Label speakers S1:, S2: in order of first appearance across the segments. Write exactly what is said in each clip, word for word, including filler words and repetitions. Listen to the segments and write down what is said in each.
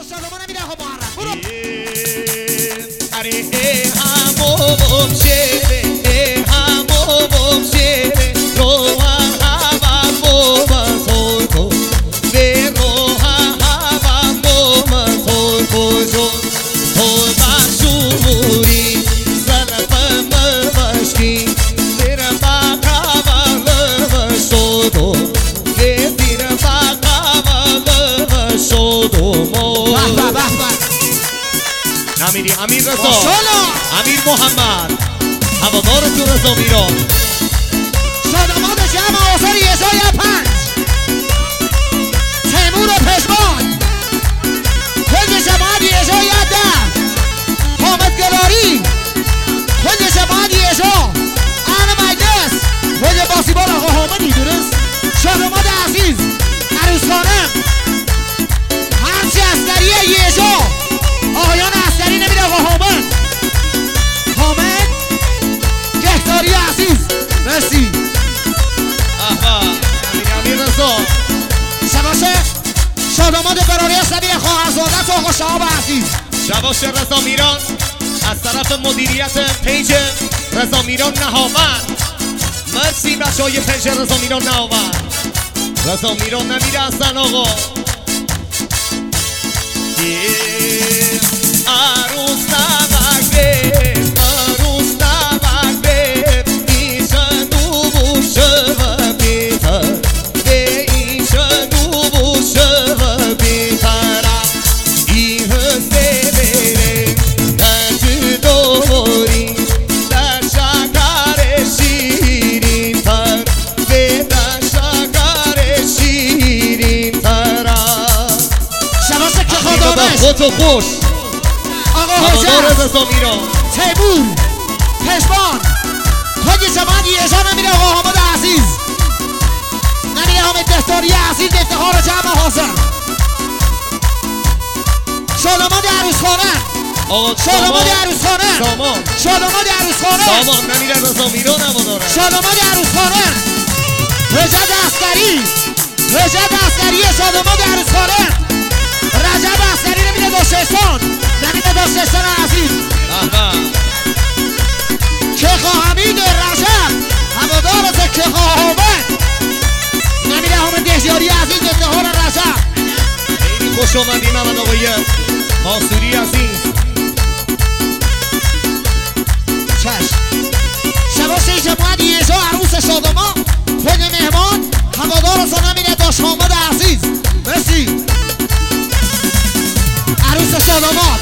S1: شادمان نمیره آقا محرم برو
S2: اره هموم شیره هموم شیره رو هوا بوم سوکو به رو هوا بوم سوکو جو تو باشوری زلفم باشی زیر باقاول باشودو به زیر باقاول باشودو
S1: به به به
S2: نمیری امیر رضا
S1: ماشاءالله
S2: امیر محمد هوادار تو رضا میران
S1: شادمان جمع آثار یزای پنج تیمور و پشمان خود جماعت یزای ده حامد گلاری خود جماعت یزا اهل مجلس خود باسیبال آقا حامدی درست شادمان عزیز عروس خانم هرچی اسکری یزا آقایان اسکری نمیده آقا حامد حامد گهداری عزیز مرسی
S2: احبا امیر امیر رضا
S1: شباشه شاداماد براری سبیل خواهرزادت آقا شهاب عزیز
S2: شباش رضا میران از طرف مدیریت پیج رضا میران نهاوند مرسی بچه های پیج رضا میران نهاوند رضا میران نمیره اصلا آقا عروس نبگه عروس نبگه ایشن دو بوشه و بیتر به ایشن دو بوشه و بیتر این هسته بره دنج دوری در شکر شیرین تر به در شکر شیرین تر
S1: شباشه که خدامش
S2: خودتو خوش
S1: آقا
S2: هوادار
S1: حجت
S2: رضا میران
S1: تیمور پشمان خود جماعت یزا نمیره آقا حامد عزیز نمیره حامد دهداری عزیز افتخار جمع حاضر شاداماد عروس خانه
S2: آقا
S1: شاداماد عروس خانه
S2: سامان
S1: شاداماد عروس خانه
S2: سامان نمیره رضا میران هواداره
S1: شاداماد عروس خانه رجب عسکری رجب عسکری شاداماد عروس خانه رجب عسکری نمیره داشتستان نمیره داشتستان عزیز
S2: احبا
S1: که حمید رجب هوادار زکه حامد نمیره حامد دهیاری عزیز افتخار رجب
S2: خیلی خوش آمدی محمد آقای ماسوری عزیز
S1: چشم شباشه جماعت یزا عروس شادمان خود مهمان هوادار زنه نمیره داشت حامد عزیز مرسی عروس شادمان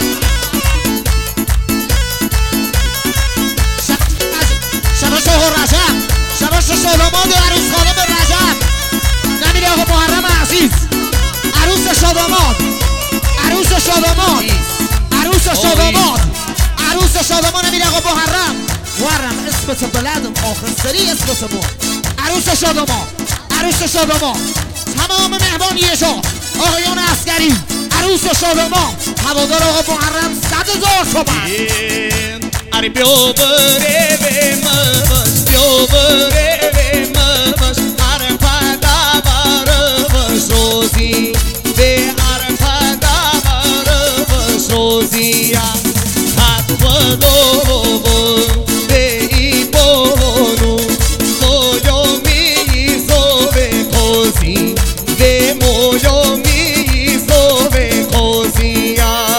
S1: شباشه آقا رجب شباشه شادمان و عروس خانم رجب نمیره آقا محرم عزیز عروس شادمان عروس شادمان عروس شادمان عروس شادمان نمیره آقا محرم محرم اسمت بلدم آخر سری اسمت ما عروس شادمان عروس شادمان تمام مهمان یشا آقایان عسکری عروس شادمان هوادار آقا محرم صد هزار تومن
S2: اره بیو بره به ممش بیو بره به ممش اره پدا بره بش روزی به اره پدا بره بش روزی حد و دو به ای بونو مویو میزو به خوزی به مویو میزو به خوزی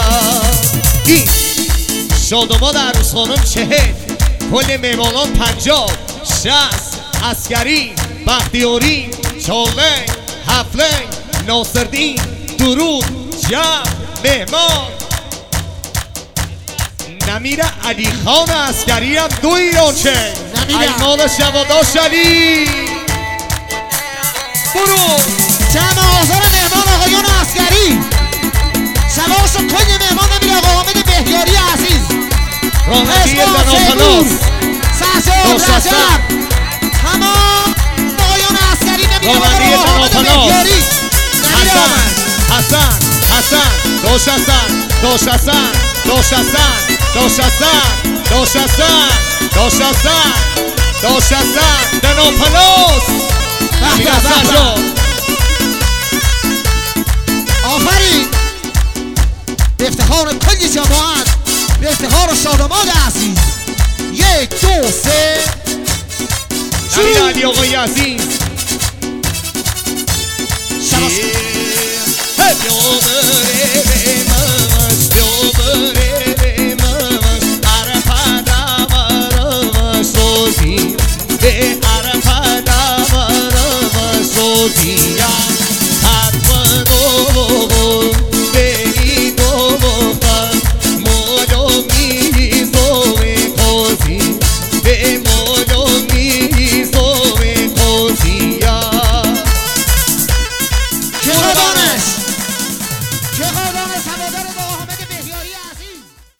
S2: شادمان عروس خانم چهل کل مهمانان پنجاه شصت عسکری بختیاری چالنگ هفلنگ ناصردین درود جمع مهمان نمیره علی خان عسکری هم دو ایران چه ایمان شواداش علی برو
S1: جمع آزار مهمان آقایان عسکری شباش و کنی مهمان نمیره آقا حامد بهیاری عزیز
S2: راهنگی بناپلاس
S1: سرسال رجب تمام آقایان عسکری نمیره
S2: راهنگی
S1: آقا حامد
S2: بناپلاس
S1: بهیاری
S2: حسن حسن حسن دوش حسن دوش حسن دوش حسن دوش حسن دوش حسن دوش حسن دوش حسن بناپلاس نمیره سرجا
S1: آفرین افتخار کل جماعت، به افتخار شادمان عزیز. یک دو سه
S2: شروع. علی آقای عزیز be